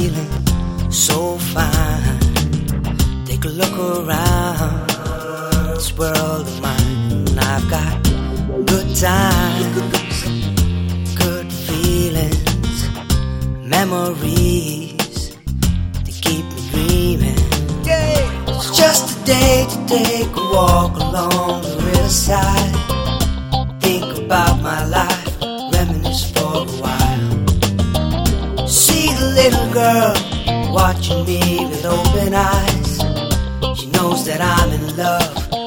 feeling so fine. Take a look around this world of mine. I've got good times, good feelings, memories to keep me dreaming. It's just a day to take a walk along the riverside. Think about my life, reminisce for a while. See the little girl watching me with open eyes. She knows that I'm in love.